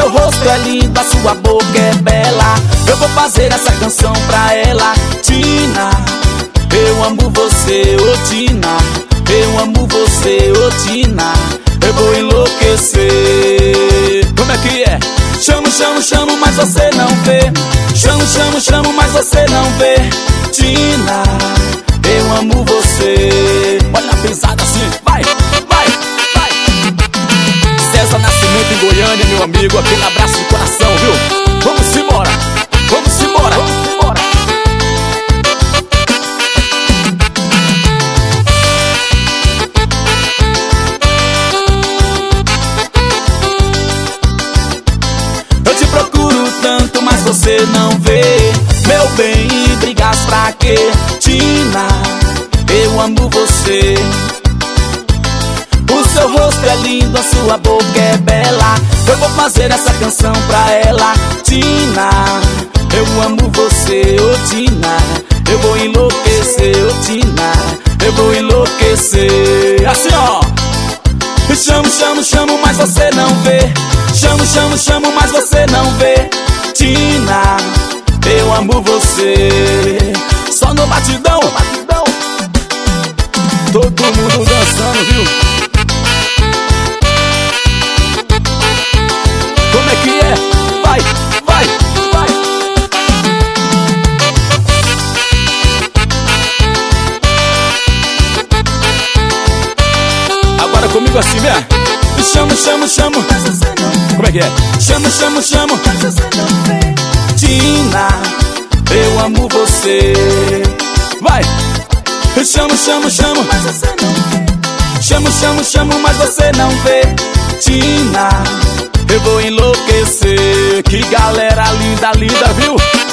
rosto é lindo, a sua boca é bela. Eu vou fazer essa canção pra ela. Tina, eu amo você, ô Tina. Eu amo você, ô Tina. Eu vou enlouquecer. Como é que é? Chamo, chamo, chamo, mas você não vê. Chamo, chamo, chamo, mas você não vê. Tina, eu amo você. Olha a pisada assim, vai, vai, vai. César Nascimento em Goiânia, meu amigo. Aquele abraço de coração, viu? Vamos embora, vamos embora, vamos embora. Eu te procuro tanto, mas você não vê. Meu bem, brigas pra quê? Tina, eu amo você. O seu rosto é lindo, a sua boca é bela. Eu vou fazer essa canção pra ela. Tina, eu amo você, ô Tina. Eu vou enlouquecer, ô Tina. Eu vou enlouquecer. Assim ó. Chamo, chamo, chamo, mas você não vê. Chamo, chamo, chamo, mas você não vê. Tina, eu amo você. Só no batidão, batidão. Todo mundo dançando, viu? Como é que é? Vai, vai, vai. Agora comigo assim, né? Chamo, chamo, chamo. Como é que é? Chamo, chamo, chamo. Tina, eu amo você. Vai. Chamo, chamo, chamo. Chamo, chamo, chamo, mas você não vê. Tina, eu vou enlouquecer. Que galera linda, linda, viu?